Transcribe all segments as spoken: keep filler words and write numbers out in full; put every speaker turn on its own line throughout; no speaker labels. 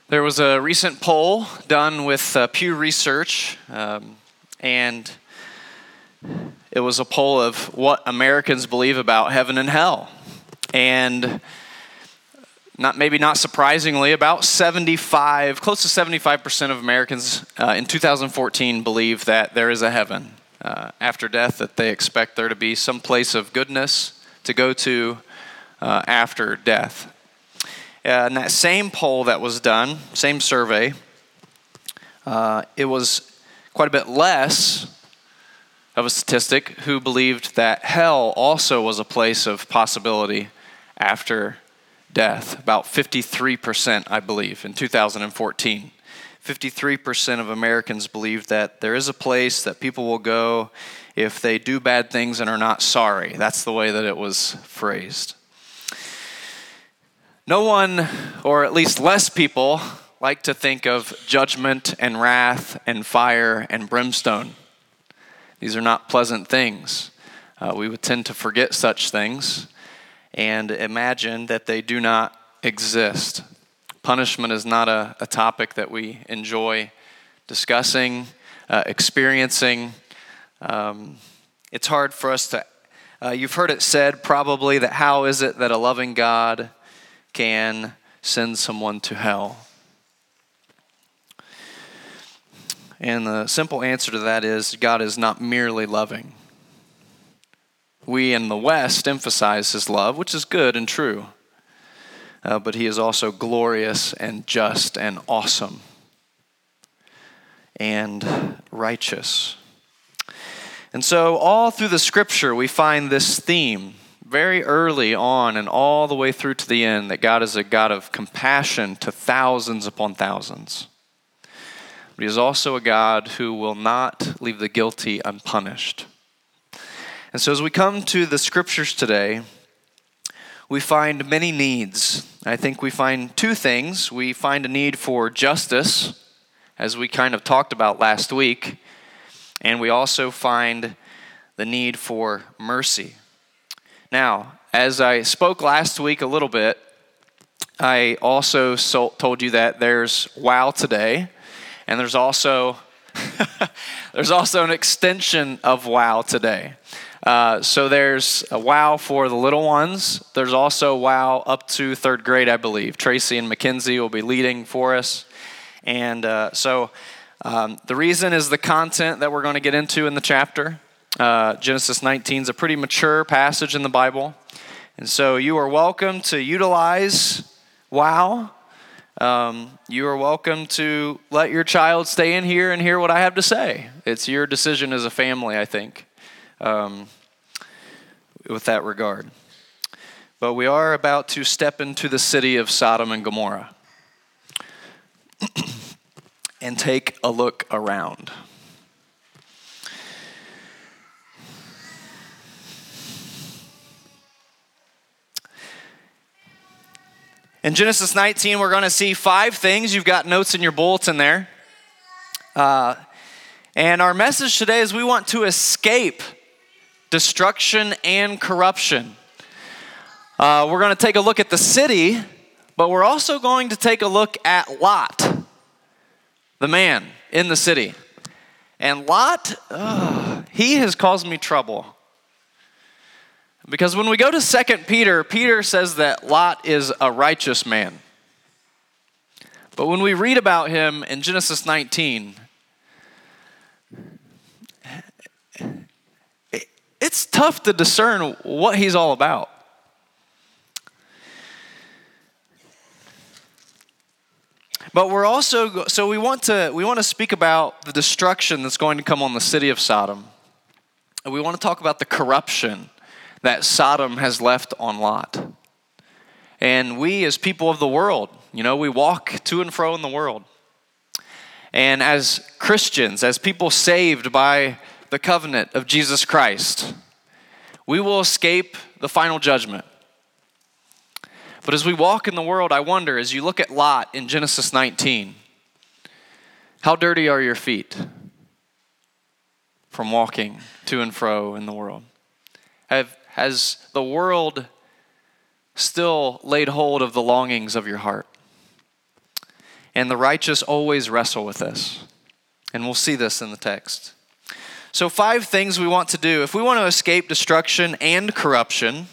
There was a recent poll done with uh, Pew Research, um, and it was a poll of what Americans believe about heaven and hell. And not maybe not surprisingly, about seventy-five, close to seventy-five percent of Americans uh, in two thousand fourteen believe that there is a heaven uh, after death, that they expect there to be some place of goodness to go to uh, after death. Uh, in that same poll that was done, same survey, uh, it was quite a bit less of a statistic who believed that hell also was a place of possibility after death. About fifty-three percent, I believe, in two thousand fourteen. fifty-three percent of Americans believe that there is a place that people will go if they do bad things and are not sorry. That's the way that it was phrased. No one, or at least less people, like to think of judgment and wrath and fire and brimstone. These are not pleasant things. Uh, we would tend to forget such things and imagine that they do not exist. Punishment is not a, a topic that we enjoy discussing, uh, experiencing. Um, it's hard for us to, uh, you've heard it said probably that how is it that a loving God can send someone to hell? And the simple answer to that is God is not merely loving. We in the West emphasize his love, which is good and true. Uh, but he is also glorious and just and awesome and righteous. And so all through the scripture we find this theme very early on and all the way through to the end, that God is a God of compassion to thousands upon thousands. But he is also a God who will not leave the guilty unpunished. And so as we come to the scriptures today, we find many needs. I think we find two things. We find a need for justice, as we kind of talked about last week, and we also find the need for mercy. Now, as I spoke last week a little bit, I also so, told you that there's WOW today, and there's also there's also an extension of WOW today. Uh, so there's a WOW for the little ones. There's also WOW up to third grade, I believe. Tracy and Mackenzie will be leading for us. And uh, so um, the reason is the content that we're going to get into in the chapter. Uh, Genesis nineteen is a pretty mature passage in the Bible. And so you are welcome to utilize WOW. Um, you are welcome to let your child stay in here and hear what I have to say. It's your decision as a family, I think. Um, with that regard. But we are about to step into the city of Sodom and Gomorrah and take a look around. In Genesis nineteen, we're going to see five things. You've got notes in your bulletin there. Uh, and our message today is we want to escape destruction and corruption. Uh, we're going to take a look at the city, but we're also going to take a look at Lot, the man in the city. And Lot, uh, he has caused me trouble. Because when we go to Second Peter, Peter says that Lot is a righteous man. But when we read about him in Genesis nineteen, it's tough to discern what he's all about. But we're also, so we want to we want to speak about the destruction that's going to come on the city of Sodom. And we want to talk about the corruption that Sodom has left on Lot. And we as people of the world, you know, we walk to and fro in the world. And as Christians, as people saved by the covenant of Jesus Christ, we will escape the final judgment. But as we walk in the world, I wonder, as you look at Lot in Genesis nineteen, how dirty are your feet from walking to and fro in the world? Have, has the world still laid hold of the longings of your heart? and the righteous always wrestle with this. And we'll see this in the text. So five things we want to do. If we want to escape destruction and corruption,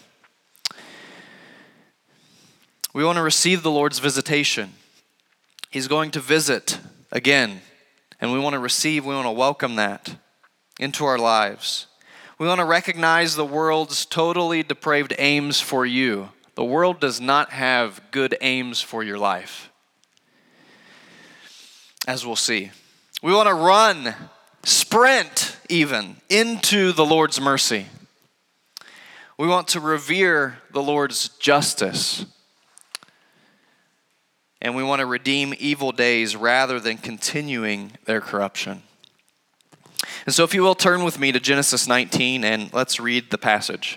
we want to receive the Lord's visitation. He's going to visit again, and we want to receive, we want to welcome that into our lives. We want to recognize the world's totally depraved aims for you. The world does not have good aims for your life, as we'll see. We want to run, sprint even, into the Lord's mercy. We want to revere the Lord's justice. And we want to redeem evil days rather than continuing their corruption. And so if you will, turn with me to Genesis nineteen and let's read the passage.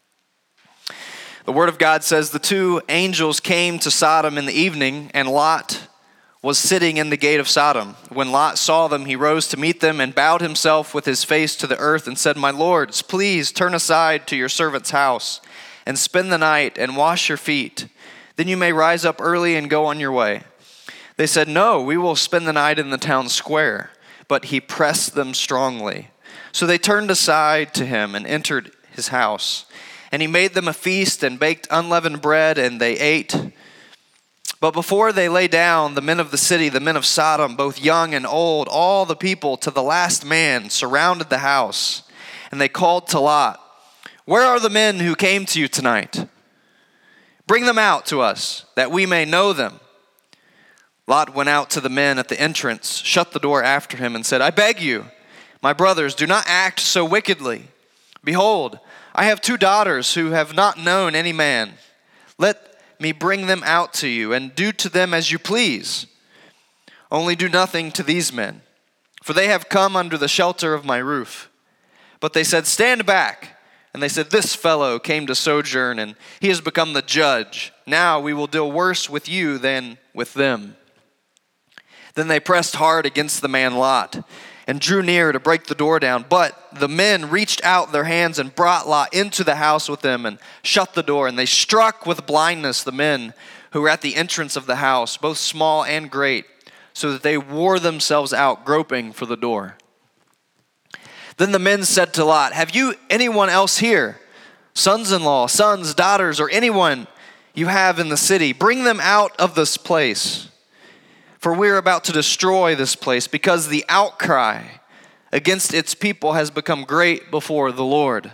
The Word of God says, the two angels came to Sodom in the evening, and Lot was sitting in the gate of Sodom. When Lot saw them, he rose to meet them and bowed himself with his face to the earth and said, my lords, please turn aside to your servant's house and spend the night and wash your feet. Then you may rise up early and go on your way. They said, no, we will spend the night in the town square. But he pressed them strongly. So they turned aside to him and entered his house. And he made them a feast and baked unleavened bread, and they ate. But before they lay down, the men of the city, the men of Sodom, both young and old, all the people to the last man, surrounded the house. And they called to Lot, where are the men who came to you tonight? Bring them out to us, that we may know them. Lot went out to the men at the entrance, shut the door after him, and said, I beg you, my brothers, do not act so wickedly. Behold, I have two daughters who have not known any man. Let me bring them out to you, and do to them as you please. Only do nothing to these men, for they have come under the shelter of my roof. But they said, stand back. And they said, this fellow came to sojourn, and he has become the judge. Now we will deal worse with you than with them. Then they pressed hard against the man Lot, and drew near to break the door down. But the men reached out their hands and brought Lot into the house with them and shut the door. And they struck with blindness the men who were at the entrance of the house, both small and great, so that they wore themselves out, groping for the door. Then the men said to Lot, have you anyone else here, sons-in-law, sons, daughters, or anyone you have in the city? Bring them out of this place. For we are about to destroy this place, because the outcry against its people has become great before the Lord.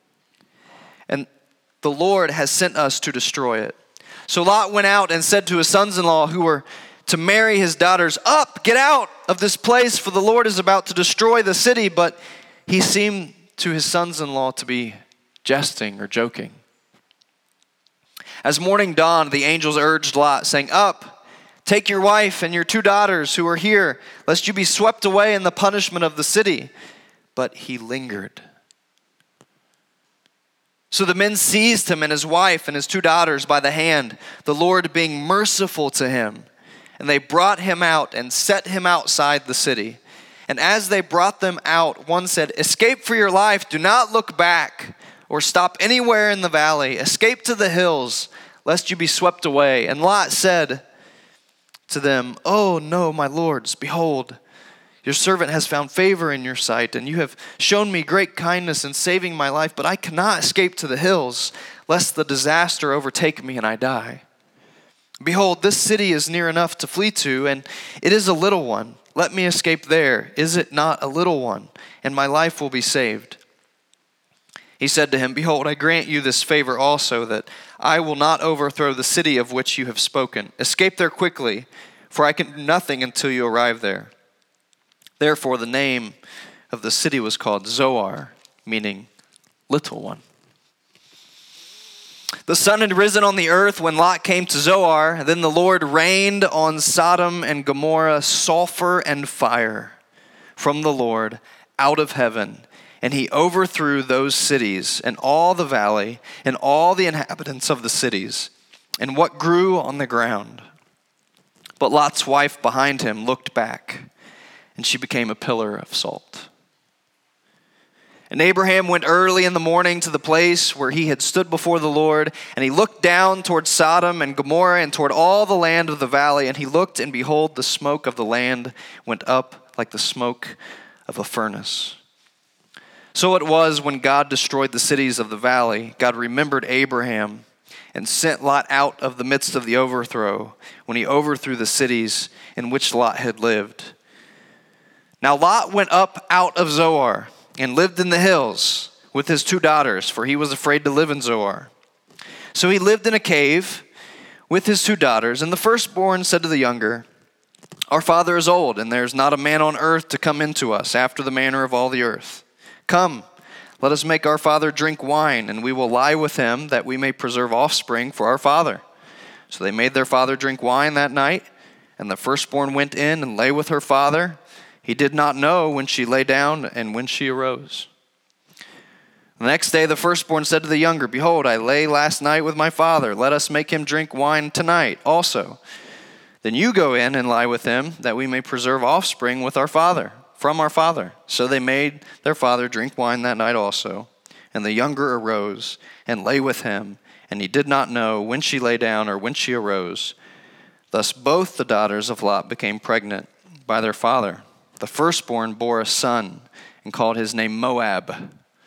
And the Lord has sent us to destroy it. So Lot went out and said to his sons-in-law who were to marry his daughters, up, get out of this place, for the Lord is about to destroy the city. But he seemed to his sons-in-law to be jesting or joking. As morning dawned, the angels urged Lot, saying, up, take your wife and your two daughters who are here, lest you be swept away in the punishment of the city. But he lingered. So the men seized him and his wife and his two daughters by the hand, the Lord being merciful to him. And they brought him out and set him outside the city. And as they brought them out, one said, escape for your life, do not look back or stop anywhere in the valley. Escape to the hills, lest you be swept away. And Lot said to them, oh no, my lords, behold, your servant has found favor in your sight, and you have shown me great kindness in saving my life, but I cannot escape to the hills, lest the disaster overtake me and I die. Behold, this city is near enough to flee to, and it is a little one. Let me escape there. Is it not a little one? And my life will be saved. He said to him, behold, I grant you this favor also, that I will not overthrow the city of which you have spoken. Escape there quickly, for I can do nothing until you arrive there. Therefore, the name of the city was called Zoar, meaning little one. The sun had risen on the earth when Lot came to Zoar. Then the Lord rained on Sodom and Gomorrah sulfur and fire from the Lord out of heaven. And he overthrew those cities and all the valley and all the inhabitants of the cities and what grew on the ground. But Lot's wife behind him looked back, and she became a pillar of salt. And Abraham went early in the morning to the place where he had stood before the Lord, and he looked down toward Sodom and Gomorrah and toward all the land of the valley, and he looked, and behold, the smoke of the land went up like the smoke of a furnace. So it was when God destroyed the cities of the valley, God remembered Abraham and sent Lot out of the midst of the overthrow, when he overthrew the cities in which Lot had lived. Now Lot went up out of Zoar and lived in the hills with his two daughters, for he was afraid to live in Zoar. So he lived in a cave with his two daughters, and the firstborn said to the younger, Our father is old, and there is not a man on earth to come into us after the manner of all the earth. Come, let us make our father drink wine, and we will lie with him, that we may preserve offspring for our father. So they made their father drink wine that night, and the firstborn went in and lay with her father. He did not know when she lay down and when she arose. The next day the firstborn said to the younger, Behold, I lay last night with my father. Let us make him drink wine tonight also. Then you go in and lie with him, that we may preserve offspring with our father, from our father. So they made their father drink wine that night also. And the younger arose and lay with him, and he did not know when she lay down or when she arose. Thus both the daughters of Lot became pregnant by their father. The firstborn bore a son and called his name Moab.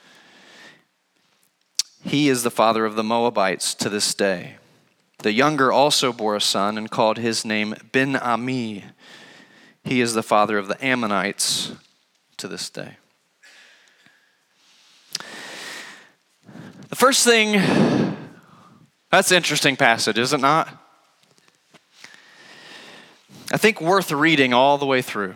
He is the father of the Moabites to this day. The younger also bore a son and called his name Ben-Ami. He is the father of the Ammonites to this day. The first thing, that's an interesting passage, is it not? I think worth reading all the way through.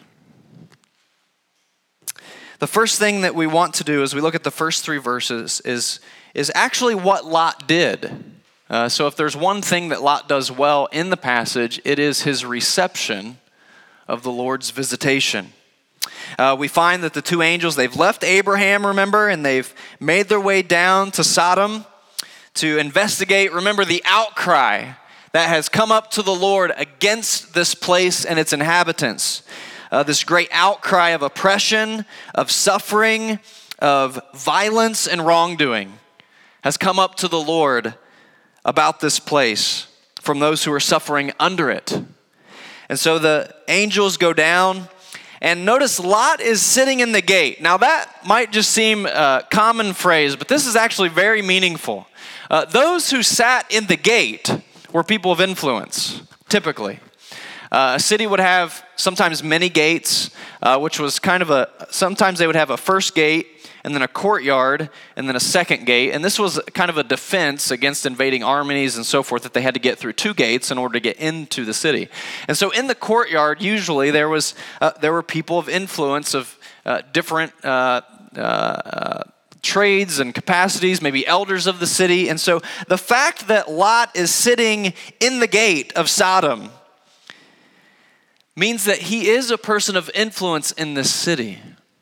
The first thing that we want to do as we look at the first three verses is, is actually what Lot did. Uh, so if there's one thing that Lot does well in the passage, it is his reception of the Lord's visitation. Uh, we find that the two angels, they've left Abraham, remember, and they've made their way down to Sodom to investigate, remember, the outcry that has come up to the Lord against this place and its inhabitants. Uh, this great outcry of oppression, of suffering, of violence and wrongdoing has come up to the Lord about this place from those who are suffering under it. And so the angels go down, and notice Lot is sitting in the gate. Now that might just seem a common phrase, but this is actually very meaningful. Uh, those who sat in the gate were people of influence, typically. Uh, a city would have sometimes many gates, uh, which was kind of a, sometimes they would have a first gate, and then a courtyard, and then a second gate. And this was kind of a defense against invading armies and so forth, that they had to get through two gates in order to get into the city. And so in the courtyard, usually there was uh, there were people of influence of uh, different uh, uh, uh, trades and capacities, maybe elders of the city. And so the fact that Lot is sitting in the gate of Sodom means that he is a person of influence in this city.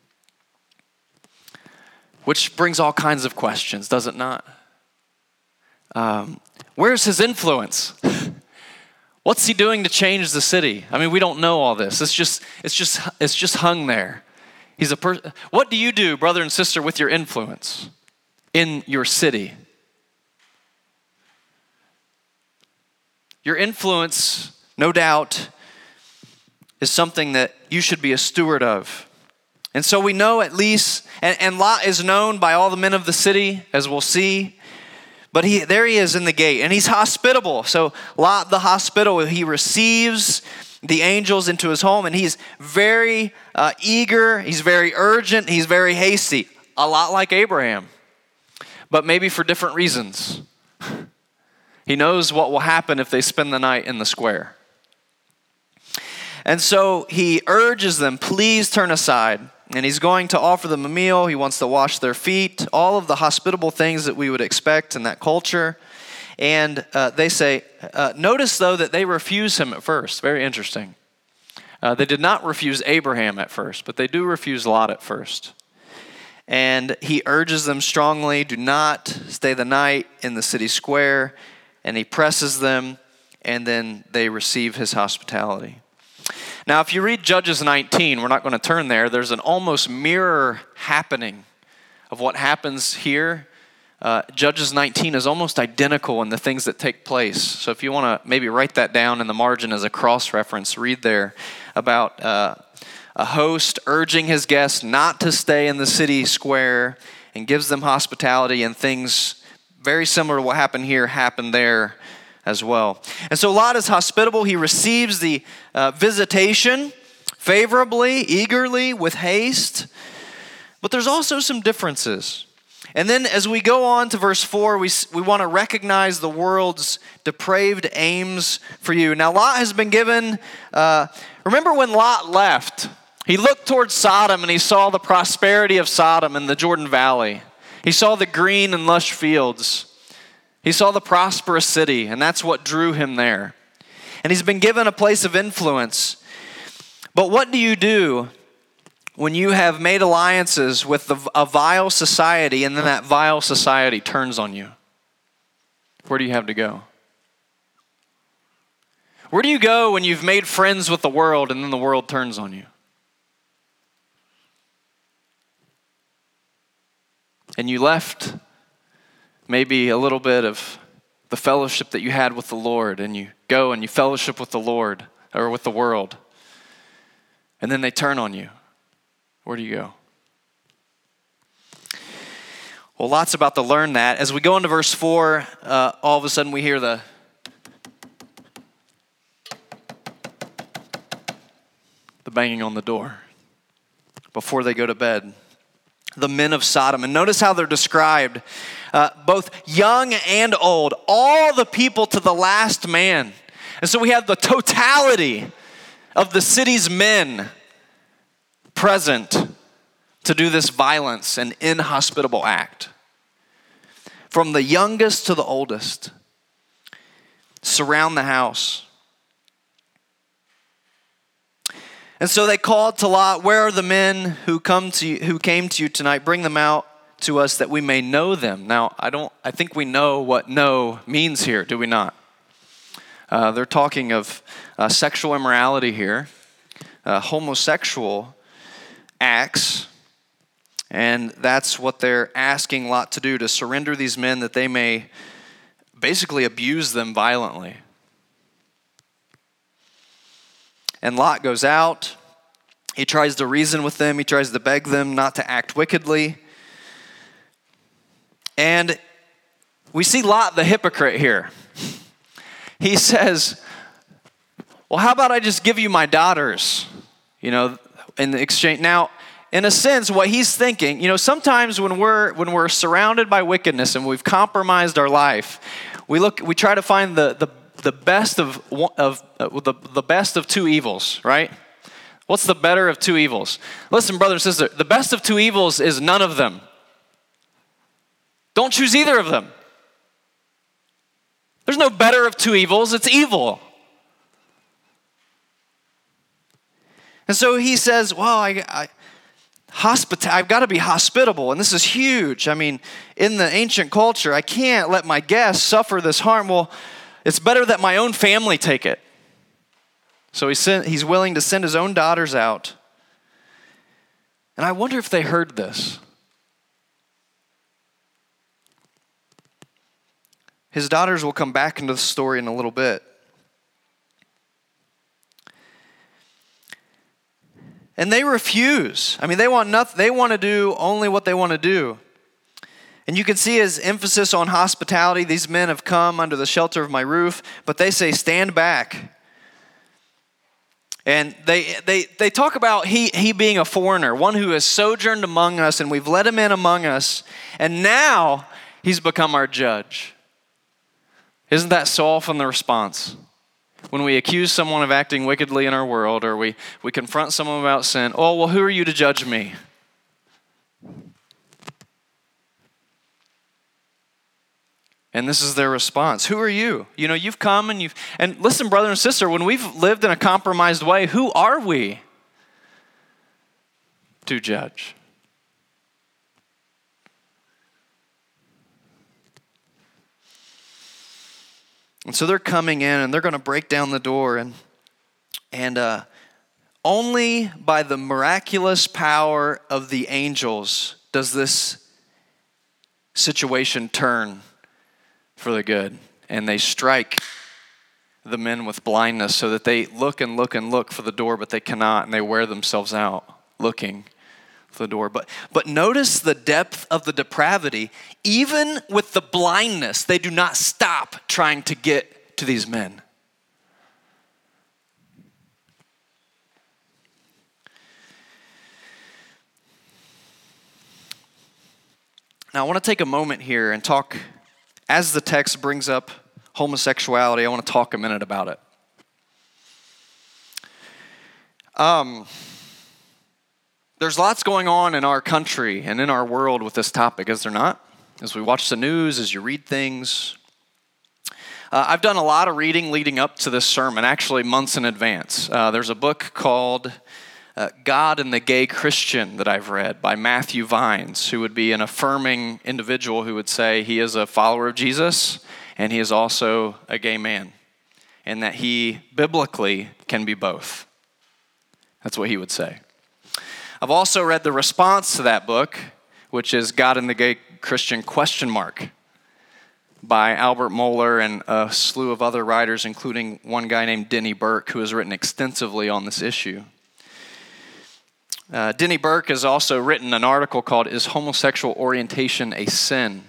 Which brings all kinds of questions, does it not? Um, where's his influence? What's he doing to change the city? I mean, we don't know all this. It's just, it's just, it's just hung there. He's a person. What do you do, brother and sister, with your influence in your city? Your influence, no doubt, is something that you should be a steward of. And so we know at least, and, and Lot is known by all the men of the city, as we'll see. But he there he is in the gate, and he's hospitable. So Lot the hospitable, he receives the angels into his home, and he's very uh, eager, he's very urgent, he's very hasty. A lot like Abraham, but maybe for different reasons. He knows what will happen if they spend the night in the square. And so he urges them, please turn aside. And he's going to offer them a meal. He wants to wash their feet, all of the hospitable things that we would expect in that culture. And uh, they say, uh, notice though that they refuse him at first. Very interesting. Uh, they did not refuse Abraham at first, but they do refuse Lot at first. And he urges them strongly, do not stay the night in the city square. And he presses them, and then they receive his hospitality. Now, if you read Judges nineteen, we're not going to turn there, there's an almost mirror happening of what happens here, uh, Judges nineteen is almost identical in the things that take place. So if you want to maybe write that down in the margin as a cross-reference, read there about uh, a host urging his guests not to stay in the city square and gives them hospitality, and things very similar to what happened here happen there as well. And so Lot is hospitable. He receives the uh, visitation favorably, eagerly, with haste. But there's also some differences. And then as we go on to verse four, we, we want to recognize the world's depraved aims for you. Now Lot has been given, uh, remember when Lot left? He looked towards Sodom and he saw the prosperity of Sodom in the Jordan Valley. He saw the green and lush fields. He saw the prosperous city, and that's what drew him there. And he's been given a place of influence. But what do you do when you have made alliances with the, a vile society, and then that vile society turns on you? Where do you have to go? Where do you go when you've made friends with the world and then the world turns on you? And you left maybe a little bit of the fellowship that you had with the Lord, and you go and you fellowship with the Lord or with the world, and then they turn on you. Where do you go? Well, Lot's about to learn that. As we go into verse four, uh, all of a sudden we hear the the banging on the door before they go to bed. The men of Sodom. And notice how they're described, uh, both young and old, all the people to the last man. And so we have the totality of the city's men present to do this violence and inhospitable act. From the youngest to the oldest, surround the house. And so they called to Lot, "Where are the men who come to you, who came to you tonight? Bring them out to us that we may know them." Now, I don't. I think we know what "know" means here, do we not? Uh, they're talking of uh, sexual immorality here, uh, homosexual acts, and that's what they're asking Lot to do, to surrender these men that they may basically abuse them violently. And Lot goes out. He tries to reason with them. He tries to beg them not to act wickedly. And we see Lot the hypocrite here. He says, well, how about I just give you my daughters, you know, in the exchange. Now, in a sense, what he's thinking, you know, sometimes when we're when we're surrounded by wickedness and we've compromised our life, we look, we try to find the the the best of of uh, the, the best of two evils, right? What's the better of two evils? Listen, brother and sister, the best of two evils is none of them. Don't choose either of them. There's no better of two evils, it's evil. And so he says, well, I, I hospita- I've got to be hospitable, and this is huge. I mean, in the ancient culture, I can't let my guests suffer this harm. Well, it's better that my own family take it. So he sent, he's willing to send his own daughters out. And I wonder if they heard this. His daughters will come back into the story in a little bit. And they refuse. I mean, they want nothing. They want to do only what they want to do. And you can see his emphasis on hospitality. These men have come under the shelter of my roof, but they say, stand back. And they they they talk about he he being a foreigner, one who has sojourned among us, and we've let him in among us, and now he's become our judge. Isn't that so often the response? When we accuse someone of acting wickedly in our world, or we, we confront someone about sin, oh, well, who are you to judge me? And this is their response. Who are you? You know, you've come and you've, and listen, brother and sister, when we've lived in a compromised way, who are we to judge? And so they're coming in and they're going to break down the door, and and uh, only by the miraculous power of the angels does this situation turn for the good, and they strike the men with blindness so that they look and look and look for the door, but they cannot, and they wear themselves out looking for the door. But, but notice the depth of the depravity. Even with the blindness, they do not stop trying to get to these men. Now, I want to take a moment here and talk, as the text brings up homosexuality, I want to talk a minute about it. Um, there's lots going on in our country and in our world with this topic, is there not? As we watch the news, as you read things. Uh, I've done a lot of reading leading up to this sermon, actually months in advance. Uh, there's a book called Uh, God and the Gay Christian that I've read by Matthew Vines, who would be an affirming individual who would say he is a follower of Jesus and he is also a gay man, and that he biblically can be both. That's what he would say. I've also read the response to that book, which is God and the Gay Christian question mark by Albert Mohler and a slew of other writers, including one guy named Denny Burke, who has written extensively on this issue. Uh, Denny Burke has also written an article called "Is Homosexual Orientation a Sin?"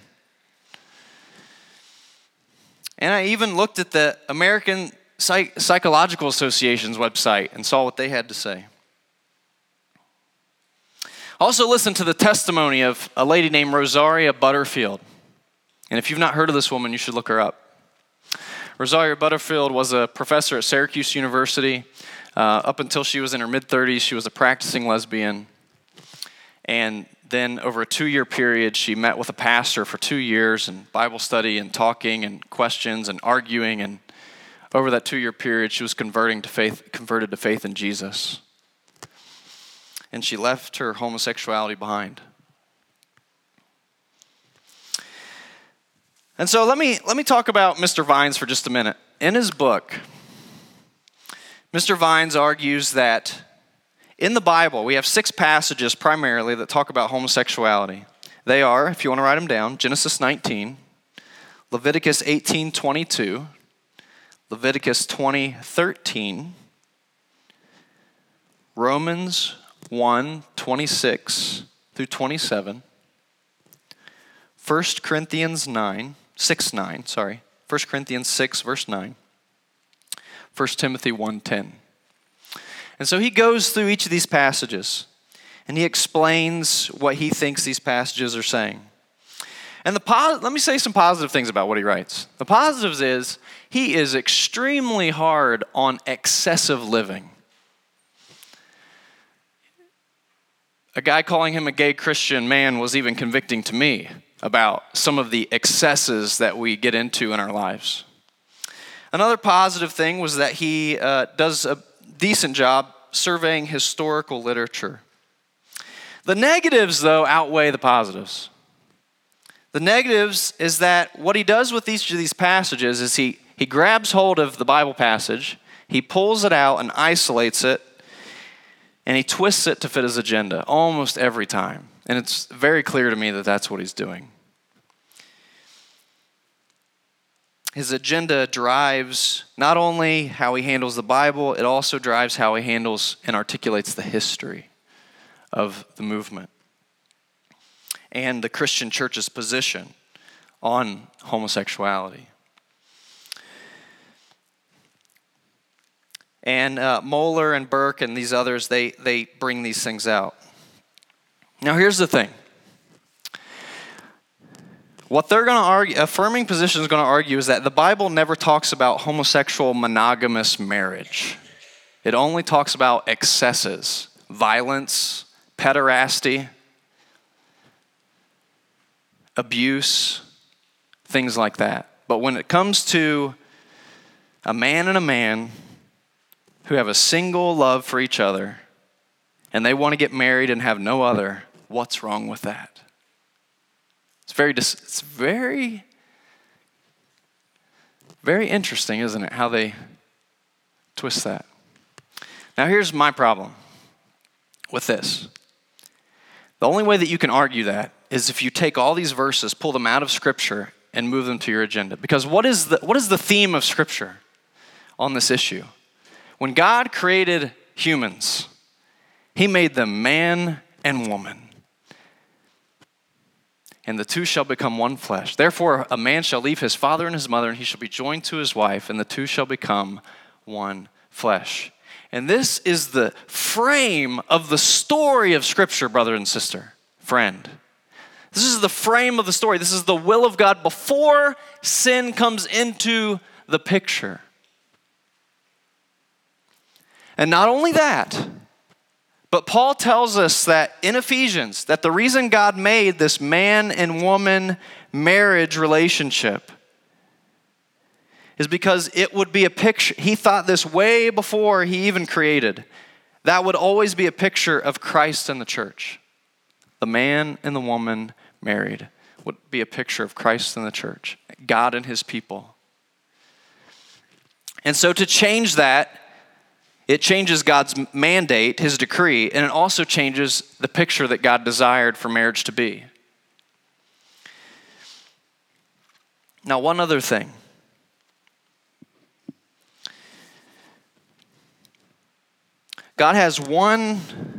And I even looked at the American Psych- Psychological Association's website and saw what they had to say. Also listened to the testimony of a lady named Rosaria Butterfield. And if you've not heard of this woman, you should look her up. Rosaria Butterfield was a professor at Syracuse University. Uh, up until she was in her mid-thirties, she was a practicing lesbian. And then over a two-year period, she met with a pastor for two years in Bible study and talking and questions and arguing. And over that two-year period, she was converting to faith, converted to faith in Jesus. And she left her homosexuality behind. And so let me let me talk about Mister Vines for just a minute. In his book, Mister Vines argues that in the Bible, we have six passages primarily that talk about homosexuality. They are, if you want to write them down, Genesis nineteen, Leviticus eighteen twenty-two, Leviticus twenty thirteen, Romans one twenty-six through twenty-seven, First Corinthians nine, six nine, sorry, First Corinthians six verse nine, First Timothy one ten. And so he goes through each of these passages and he explains what he thinks these passages are saying. And the po- let me say some positive things about what he writes. The positives is he is extremely hard on excessive living. A guy calling him a gay Christian man was even convicting to me about some of the excesses that we get into in our lives. Another positive thing was that he uh, does a decent job surveying historical literature. The negatives, though, outweigh the positives. The negatives is that what he does with each of these passages is he, he grabs hold of the Bible passage, he pulls it out and isolates it, and he twists it to fit his agenda almost every time. And it's very clear to me that that's what he's doing. His agenda drives not only how he handles the Bible, it also drives how he handles and articulates the history of the movement and the Christian church's position on homosexuality. And uh, Mohler and Burke and these others, they, they bring these things out. Now here's the thing. What they're going to argue, affirming position is going to argue, is that the Bible never talks about homosexual monogamous marriage. It only talks about excesses, violence, pederasty, abuse, things like that. But when it comes to a man and a man who have a single love for each other and they want to get married and have no other, what's wrong with that? It's very, it's very, very interesting, isn't it, how they twist that. Now, here's my problem with this. The only way that you can argue that is if you take all these verses, pull them out of Scripture, and move them to your agenda. Because what is the, what is the theme of Scripture on this issue? When God created humans, he made them man and woman. And the two shall become one flesh. Therefore, a man shall leave his father and his mother, and he shall be joined to his wife, and the two shall become one flesh. And this is the frame of the story of Scripture, brother and sister, friend. This is the frame of the story. This is the will of God before sin comes into the picture. And not only that, but Paul tells us that in Ephesians, that the reason God made this man and woman marriage relationship is because it would be a picture. He thought this way before he even created. That would always be a picture of Christ and the church. The man and the woman married would be a picture of Christ and the church, God and his people. And so to change that, it changes God's mandate, his decree, and it also changes the picture that God desired for marriage to be. Now, one other thing. God has one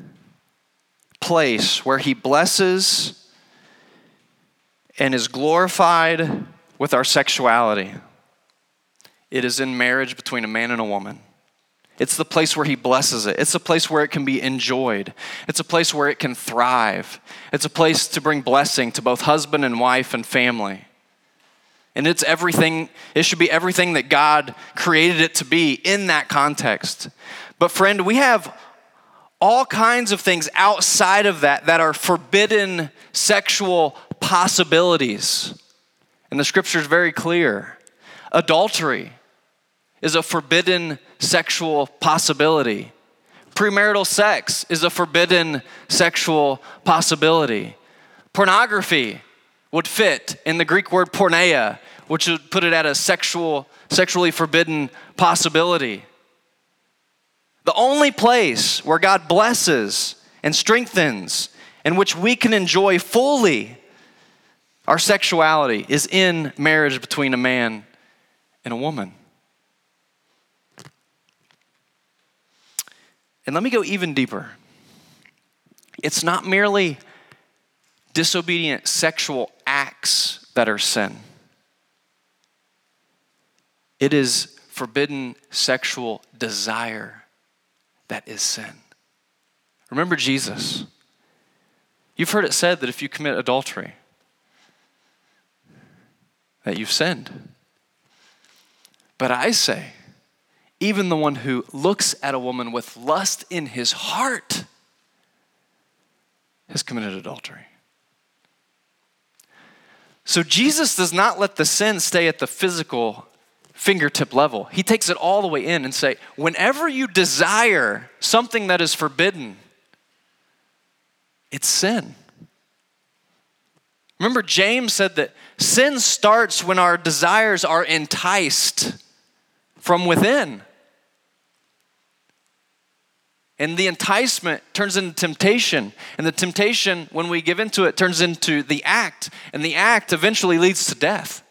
place where he blesses and is glorified with our sexuality. It is in marriage between a man and a woman. It's the place where he blesses it. It's a place where it can be enjoyed. It's a place where it can thrive. It's a place to bring blessing to both husband and wife and family. And it's everything, it should be everything that God created it to be in that context. But friend, we have all kinds of things outside of that that are forbidden sexual possibilities. And the scripture is very clear. Adultery is a forbidden sexual possibility. Premarital sex is a forbidden sexual possibility. Pornography would fit in the Greek word porneia, which would put it at a sexual, sexually forbidden possibility. The only place where God blesses and strengthens, in which we can enjoy fully our sexuality, is in marriage between a man and a woman. And let me go even deeper. It's not merely disobedient sexual acts that are sin. It is forbidden sexual desire that is sin. Remember Jesus. You've heard it said that if you commit adultery, that you've sinned. But I say, even the one who looks at a woman with lust in his heart has committed adultery. So Jesus does not let the sin stay at the physical fingertip level. He takes it all the way in and say, whenever you desire something that is forbidden, it's sin. Remember, James said that sin starts when our desires are enticed from within. And the enticement turns into temptation. And the temptation, when we give into it, turns into the act. And the act eventually leads to death.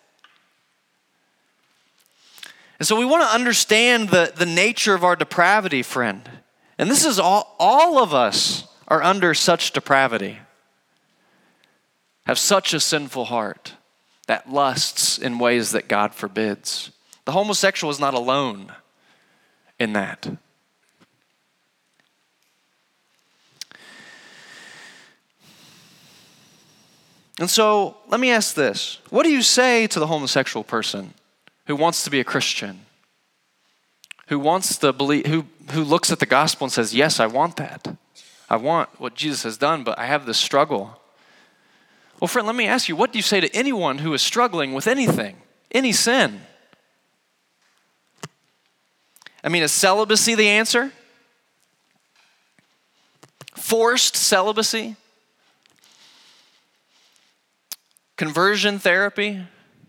And so we want to understand the, the nature of our depravity, friend. And this is all, all of us are under such depravity. Have such a sinful heart that lusts in ways that God forbids. The homosexual is not alone in that. And so let me ask this. What do you say to the homosexual person who wants to be a Christian? Who wants to believe, who, who looks at the gospel and says, yes, I want that. I want what Jesus has done, but I have this struggle. Well, friend, let me ask you, what do you say to anyone who is struggling with anything, any sin? I mean, is celibacy the answer? Forced celibacy? Conversion therapy?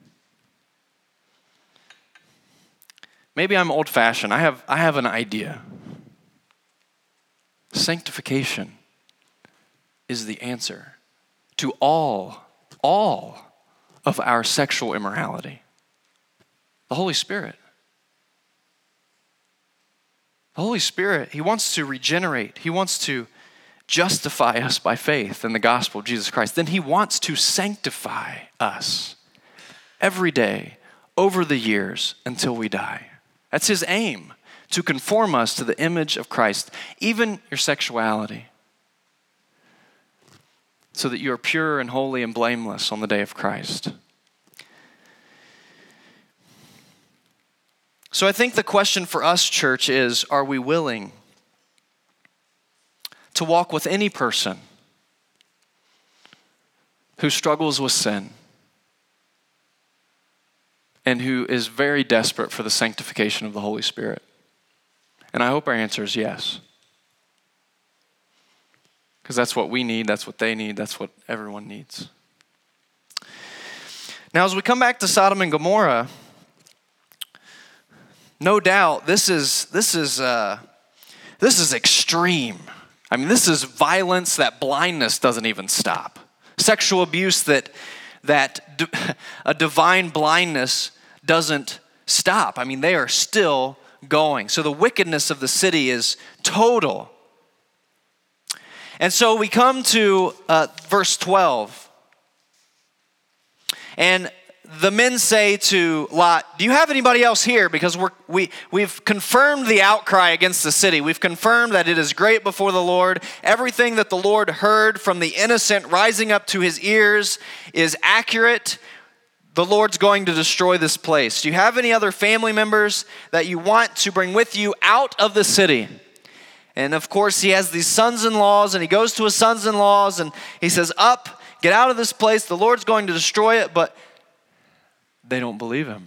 Maybe I'm old-fashioned. I have, I have an idea. Sanctification is the answer to all, all of our sexual immorality? The Holy Spirit. The Holy Spirit, he wants to regenerate. He wants to justify us by faith in the gospel of Jesus Christ. Then he wants to sanctify us every day over the years until we die. That's his aim, to conform us to the image of Christ, even your sexuality, so that you are pure and holy and blameless on the day of Christ. So I think the question for us, church, is, are we willing to walk with any person who struggles with sin and who is very desperate for the sanctification of the Holy Spirit? And I hope our answer is yes. Because that's what we need, that's what they need, that's what everyone needs. Now, as we come back to Sodom and Gomorrah, no doubt this is this is uh, this is extreme. I mean, this is violence that blindness doesn't even stop. Sexual abuse that that d- a divine blindness doesn't stop. I mean, they are still going. So the wickedness of the city is total. And so we come to uh, verse twelve. And the men say to Lot, do you have anybody else here? Because we're, we, we've confirmed the outcry against the city. We've confirmed that it is great before the Lord. Everything that the Lord heard from the innocent rising up to his ears is accurate. The Lord's going to destroy this place. Do you have any other family members that you want to bring with you out of the city? And of course, he has these sons-in-laws, and he goes to his sons-in-laws, and he says, up, get out of this place. The Lord's going to destroy it, but they don't believe him.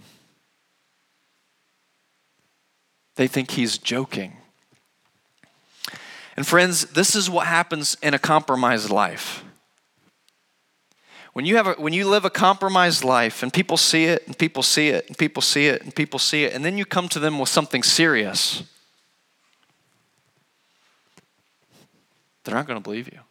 They think he's joking. And friends, this is what happens in a compromised life. When you have a, when you live a compromised life and people see it and people see it and people see it and people see it, and then you come to them with something serious, they're not going to believe you.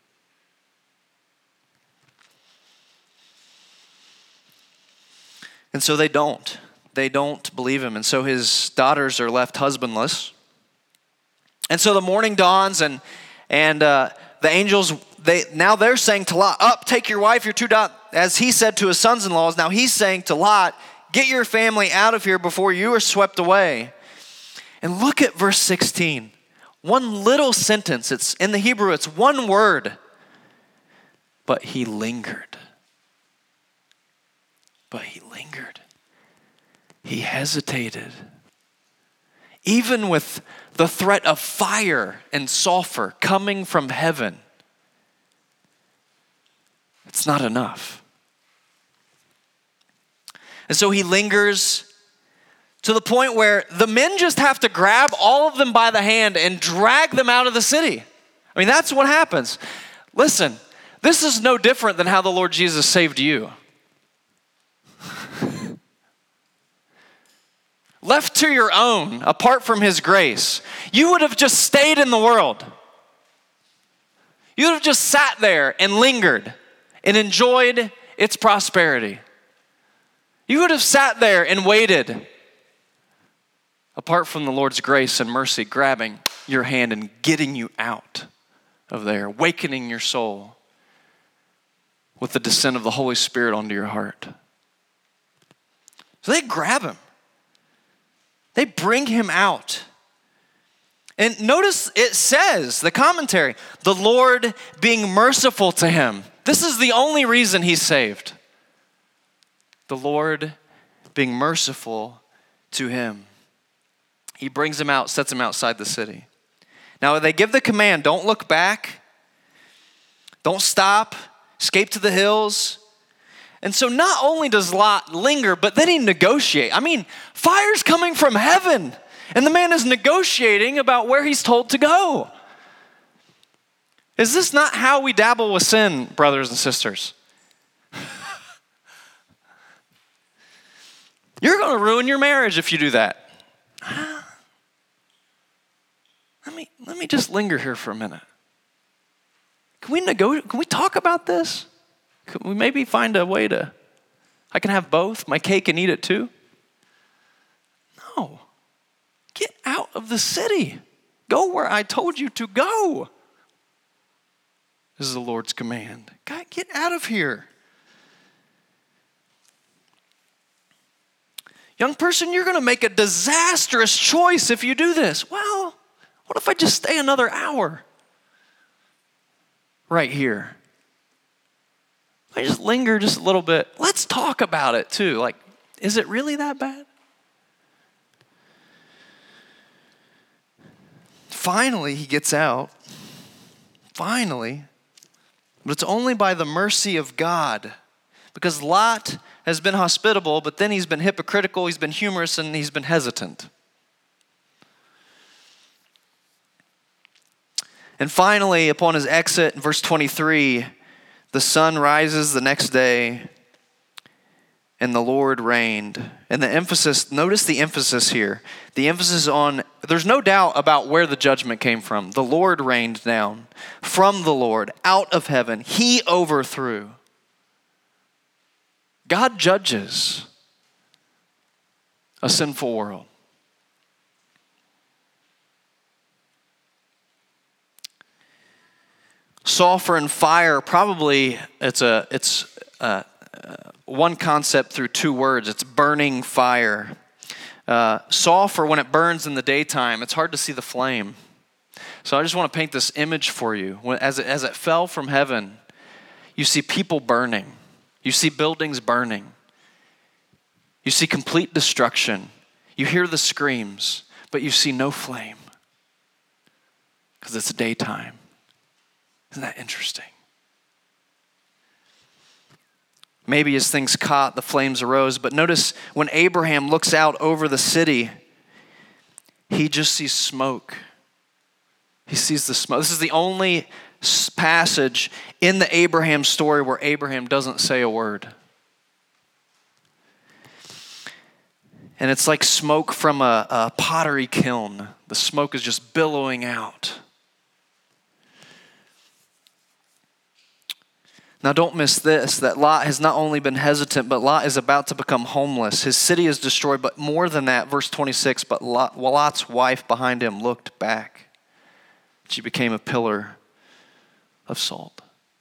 And so they don't. They don't believe him. And so his daughters are left husbandless. And so the morning dawns, and and uh, the angels, they now they're saying to Lot, up, take your wife, your two daughters, as he said to his sons-in-laws. Now he's saying to Lot, get your family out of here before you are swept away. And look at verse sixteen. One little sentence. It's in the Hebrew, it's one word. But he lingered. But he lingered. He hesitated. Even with the threat of fire and sulfur coming from heaven, it's not enough. And so he lingers to the point where the men just have to grab all of them by the hand and drag them out of the city. I mean, that's what happens. Listen, this is no different than how the Lord Jesus saved you. Left to your own, apart from his grace, you would have just stayed in the world. You would have just sat there and lingered and enjoyed its prosperity. You would have sat there and waited, apart from the Lord's grace and mercy grabbing your hand and getting you out of there, awakening your soul with the descent of the Holy Spirit onto your heart. So they grab him. They bring him out. And notice it says, the commentary, the Lord being merciful to him. This is the only reason he's saved. The Lord being merciful to him. He brings him out, sets him outside the city. Now they give the command, don't look back. Don't stop. Escape to the hills. And so not only does Lot linger, but then he negotiates. I mean, fire's coming from heaven, and the man is negotiating about where he's told to go. Is this not how we dabble with sin, brothers and sisters? You're going to ruin your marriage if you do that. Let me, let me just linger here for a minute. Can we nego- Can we talk about this? Could we maybe find a way to, I can have both, my cake and eat it too? No. Get out of the city. Go where I told you to go. This is the Lord's command. God, get out of here. Young person, you're going to make a disastrous choice if you do this. Well, what if I just stay another hour right here? I just linger just a little bit. Let's talk about it too. Like, is it really that bad? Finally, he gets out. Finally. But it's only by the mercy of God. Because Lot has been hospitable, but then he's been hypocritical, he's been humorous, and he's been hesitant. And finally, upon his exit, in verse twenty-three, the sun rises the next day, and the Lord reigned. And the emphasis, notice the emphasis here. The emphasis on, there's no doubt about where the judgment came from. The Lord rained down from the Lord, out of heaven. He overthrew. God judges a sinful world. Sulfur and fire, probably it's a it's a, uh, one concept through two words. It's burning fire. Uh, sulfur, when it burns in the daytime, it's hard to see the flame. So I just want to paint this image for you. When, as it, as it fell from heaven, you see people burning. You see buildings burning. You see complete destruction. You hear the screams, but you see no flame because it's daytime. Isn't that interesting? Maybe as things caught, the flames arose. But notice when Abraham looks out over the city, he just sees smoke. He sees the smoke. This is the only passage in the Abraham story where Abraham doesn't say a word. And it's like smoke from a, a pottery kiln. The smoke is just billowing out. Now don't miss this, that Lot has not only been hesitant, but Lot is about to become homeless. His city is destroyed, but more than that, verse twenty-six, but Lot, Lot's wife behind him looked back. She became a pillar of salt.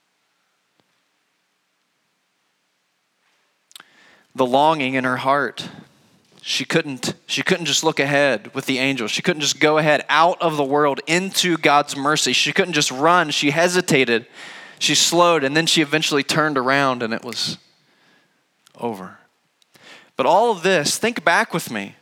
The longing in her heart, she couldn't, she couldn't just look ahead with the angel. She couldn't just go ahead out of the world into God's mercy. She couldn't just run. She hesitated. She slowed, and then she eventually turned around, and it was over. But all of this, think back with me.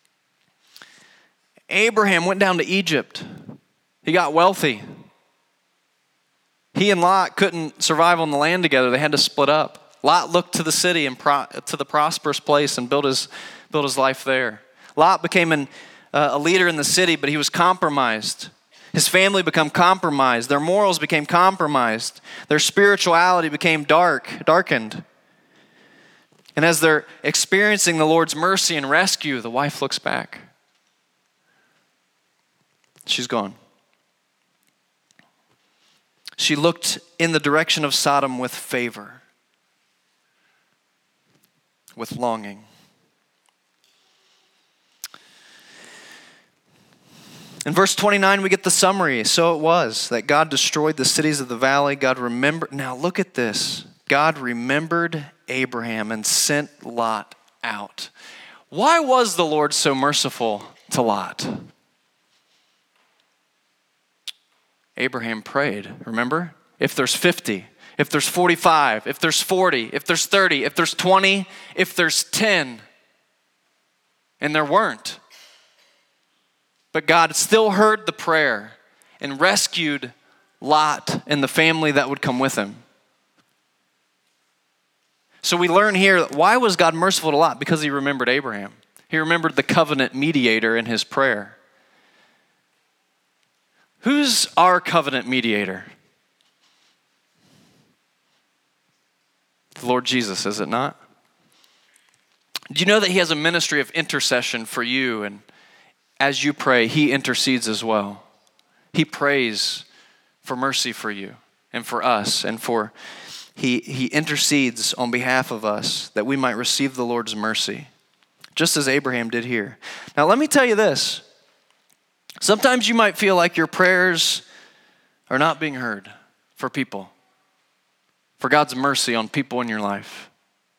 Abraham went down to Egypt. He got wealthy. He and Lot couldn't survive on the land together. They had to split up. Lot looked to the city and pro- to the prosperous place and built his, built his life there. Lot became an, uh, a leader in the city, but he was compromised. His family became compromised. Their morals became compromised. Their spirituality became dark, darkened. And as they're experiencing the Lord's mercy and rescue, the wife looks back. She's gone. She looked in the direction of Sodom with favor, with longing. In verse twenty-nine, we get the summary. So it was that God destroyed the cities of the valley. God remembered. Now look at this. God remembered Abraham and sent Lot out. Why was the Lord so merciful to Lot? Abraham prayed, remember? If there's fifty, if there's forty-five, if there's forty, if there's thirty, if there's twenty, if there's ten. And there weren't. But God still heard the prayer and rescued Lot and the family that would come with him. So we learn here, why was God merciful to Lot? Because he remembered Abraham. He remembered the covenant mediator in his prayer. Who's our covenant mediator? The Lord Jesus, is it not? Do you know that he has a ministry of intercession for you? And as you pray, he intercedes as well. He prays for mercy for you and for us and for he, he intercedes on behalf of us that we might receive the Lord's mercy, just as Abraham did here. Now, let me tell you this. Sometimes you might feel like your prayers are not being heard for people, for God's mercy on people in your life.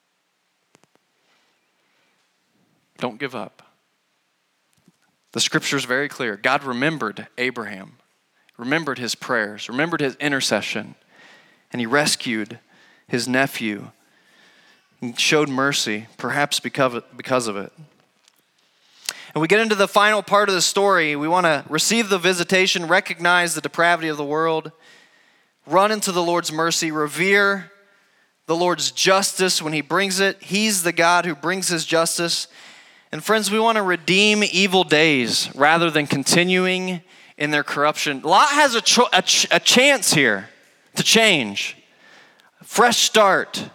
Don't give up. The scripture is very clear. God remembered Abraham, remembered his prayers, remembered his intercession, and he rescued his nephew and showed mercy, perhaps because of, because of it. And we get into the final part of the story. We want to receive the visitation, recognize the depravity of the world, run into the Lord's mercy, revere the Lord's justice when he brings it. He's the God who brings his justice. And friends, we want to redeem evil days rather than continuing in their corruption. Lot has a, tr- a, ch- a chance here to change. A fresh start.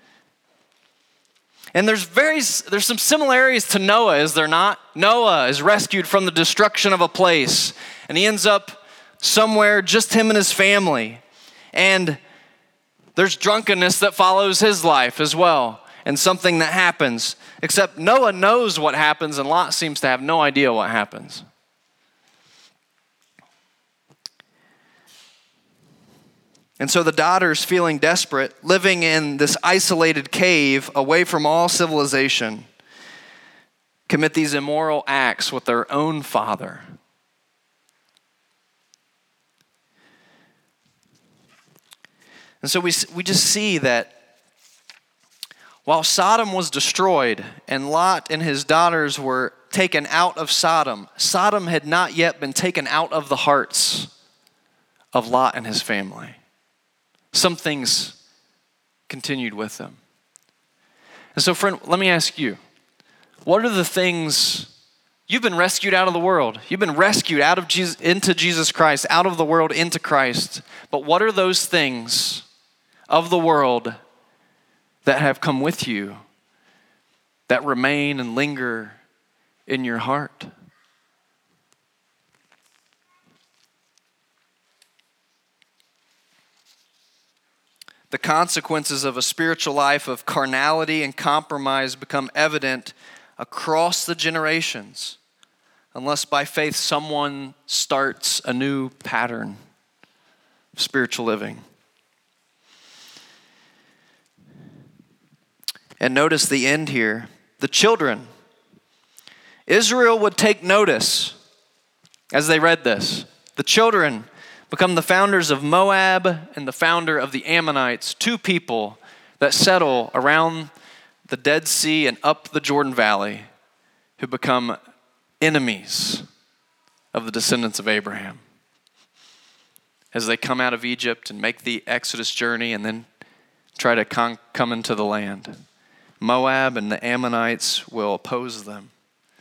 And there's very there's some similarities to Noah, is there not? Noah is rescued from the destruction of a place, and he ends up somewhere, just him and his family. And there's drunkenness that follows his life as well, and something that happens. Except Noah knows what happens, and Lot seems to have no idea what happens. And so the daughters, feeling desperate, living in this isolated cave away from all civilization, commit these immoral acts with their own father. And so we, we just see that while Sodom was destroyed and Lot and his daughters were taken out of Sodom, Sodom had not yet been taken out of the hearts of Lot and his family. Some things continued with them. And so, friend, let me ask you, what are the things, you've been rescued out of the world. You've been rescued out of Jesus, into Jesus Christ, out of the world into Christ. But what are those things of the world that have come with you that remain and linger in your heart? The consequences of a spiritual life of carnality and compromise become evident across the generations, unless by faith someone starts a new pattern of spiritual living. And notice the end here. The children. Israel would take notice as they read this. The children become the founders of Moab and the founder of the Ammonites, two people that settle around the Dead Sea and up the Jordan Valley, who become enemies of the descendants of Abraham as they come out of Egypt and make the Exodus journey and then try to con- come into the land. Moab and the Ammonites will oppose them.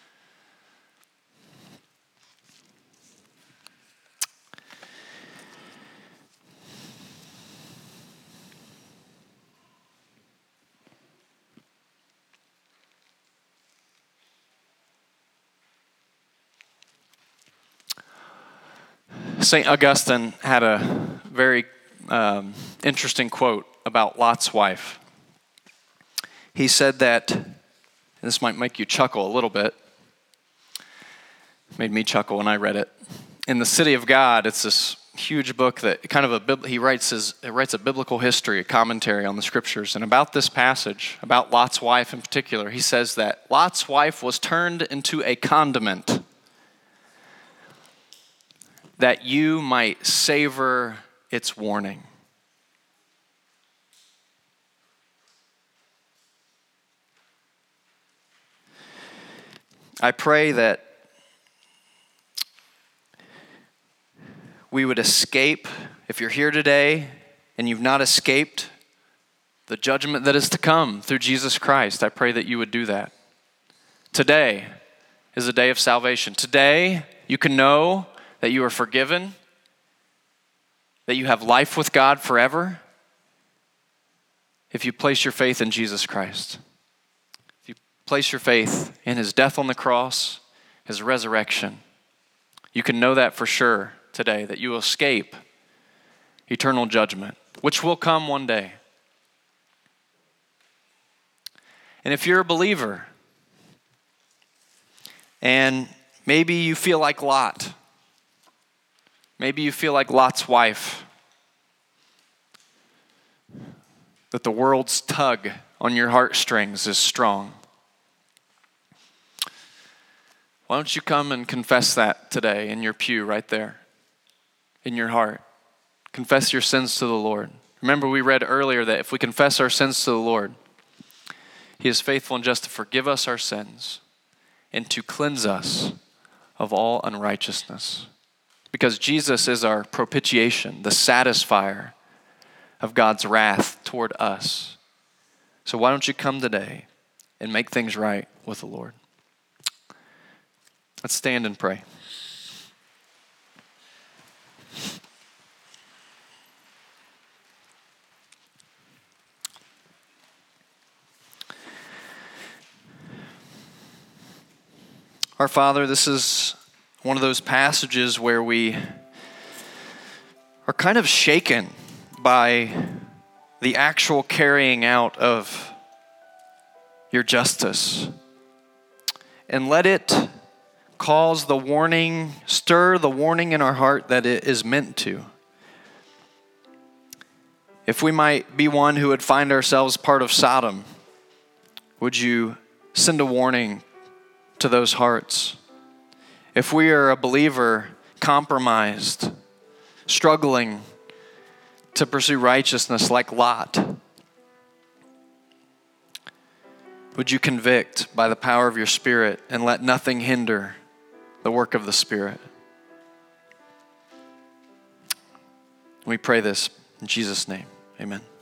Saint Augustine had a very um, interesting quote about Lot's wife. He said that, and this might make you chuckle a little bit, made me chuckle when I read it. In The City of God, it's this huge book that kind of a he writes his he writes a biblical history, a commentary on the scriptures, and about this passage, about Lot's wife in particular, he says that Lot's wife was turned into a condiment that you might savor its warning. I pray that we would escape, if you're here today and you've not escaped the judgment that is to come through Jesus Christ, I pray that you would do that. Today is a day of salvation. Today, you can know that you are forgiven, that you have life with God forever, if you place your faith in Jesus Christ. If you place your faith in his death on the cross, his resurrection, you can know that for sure today, that you will escape eternal judgment, which will come one day. And if you're a believer, and maybe you feel like Lot, maybe you feel like Lot's wife, that the world's tug on your heartstrings is strong. Why don't you come and confess that today in your pew right there, in your heart. Confess your sins to the Lord. Remember, we read earlier that if we confess our sins to the Lord, He is faithful and just to forgive us our sins and to cleanse us of all unrighteousness. Because Jesus is our propitiation, the satisfier of God's wrath toward us. So why don't you come today and make things right with the Lord? Let's stand and pray. Our Father, this is one of those passages where we are kind of shaken by the actual carrying out of your justice. And let it cause the warning, stir the warning in our heart that it is meant to. If we might be one who would find ourselves part of Sodom, would you send a warning to those hearts? If we are a believer compromised, struggling to pursue righteousness like Lot, would you convict by the power of your Spirit and let nothing hinder the work of the Spirit? We pray this in Jesus' name. Amen.